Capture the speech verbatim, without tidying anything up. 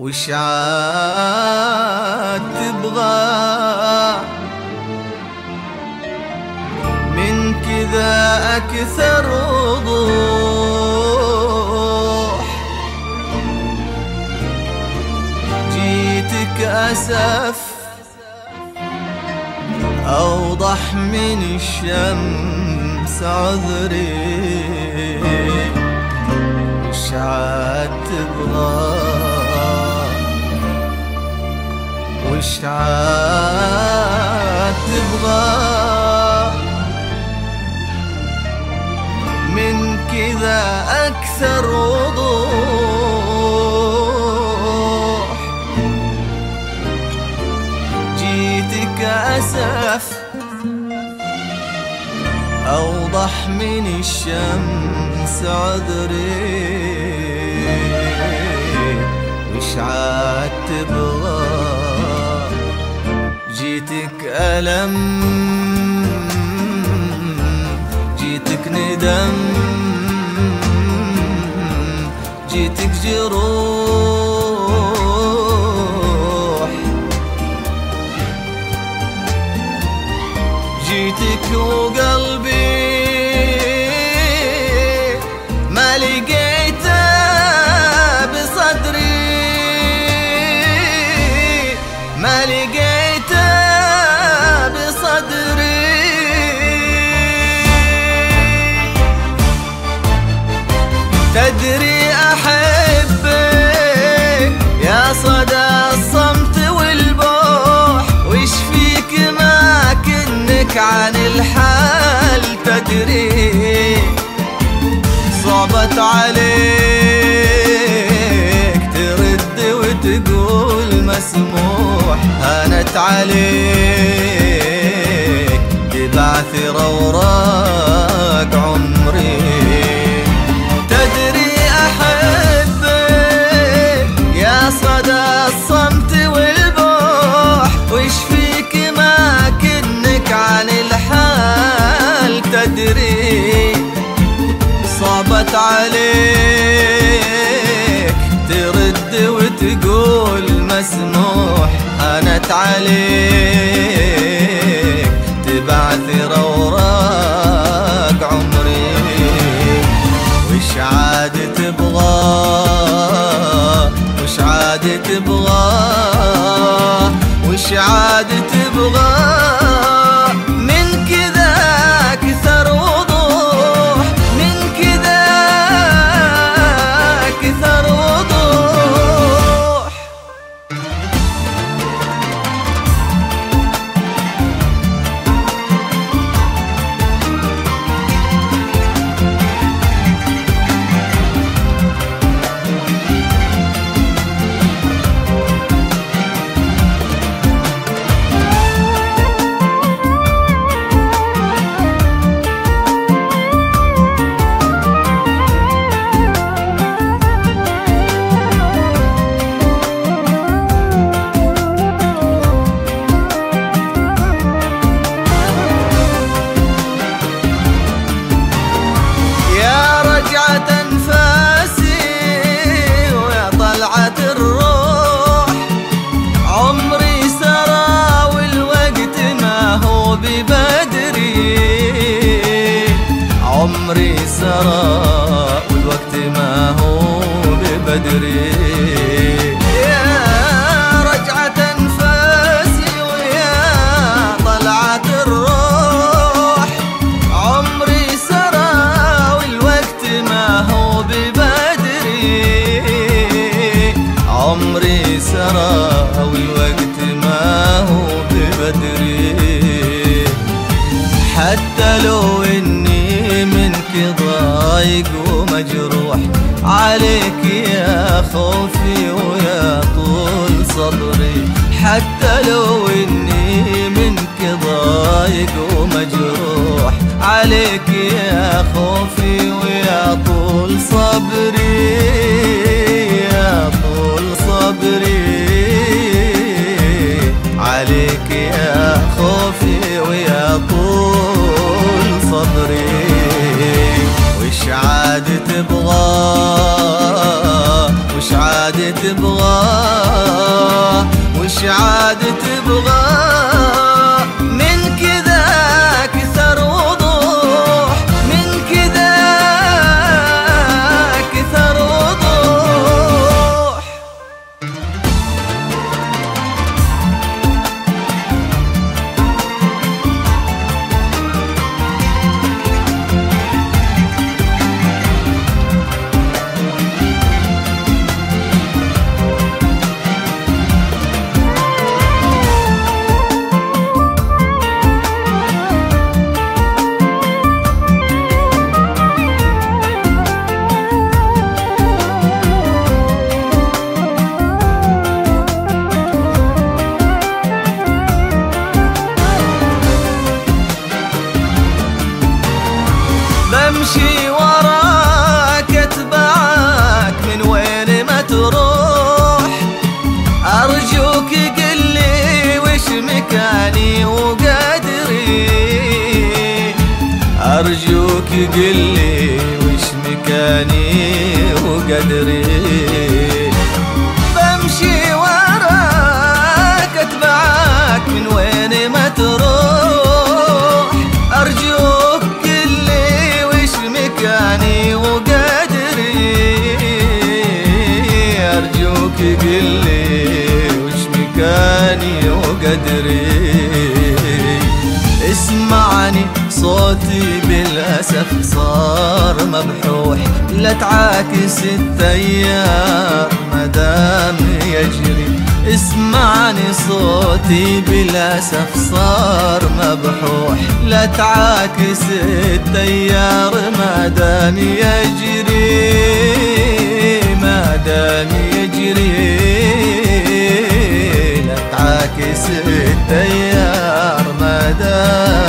وش عاد تبغى من كذا أكثر وضوح؟ جيتك أسف أوضح من الشمس عذري. وش عاد تبغى وش عاد تبغى من كذا أكثر وضوح؟ جيتك أسف أوضح من الشمس عذري. وش عاد تبغى جيتك ألم جيتك ندم جيتك جروح جيتك وقلبي ما لقيته بصدري ما لقيته بصدري. تدري أحبك يا صدى الصمت والبوح، وش فيك ما كنك عن الحال تدري؟ صعبت عليك ترد وتقول مسموح، هانت عليك تبعثر أوراق عمري. تدري أحبك يا صدى الصمت والبوح، وش فيك ما كنك عن الحال تدري؟ صعبت عليك ترد وتقول مسموح، هانت عليك تبعثر أوراق عمري. وش عاد تبغى وش عاد تبغى وش عاد تبغى من كذا أكثر وضوح من كذا أكثر وضوح؟ عمري سرى والوقت ما هو ببدري. يا رجعة أنفاسي ويا طلعة الروح، عمري سرى والوقت ما هو ببدري. عمري سرى والوقت ما هو ببدري. حتى لو إني منك ضايق ومجروح، عليك يا خوفي ويا طول صبري. حتى لو إني منك ضايق ومجروح، عليك يا خوفي ويا طول صبري يا طول صبري. عليك يا خوفي ويا طول صبري. وش عاد تبغى وش عاد تبغى عاد تبغى من كذا كثر وضوح، من كذا كثر وضوح. بمشي وراك اتبعك من وين ما تروح، ارجوك قلي وش مكاني وقدري، ارجوك قلي وش مكاني وقدري. بمشي وراك اتبعك من وين ما تروح، ارجوك مكاني وقدري، أرجوك قلي وش مكاني وقدري. اسمعني صوتي بالأسف صار مبحوح، لا تعاكس التيار مدام يجري. اسمعني صوتي بالأسف صار مبحوح، لا تعاكس التيار مادام يجري، مادام يجري. لا تعاكس التيار مادام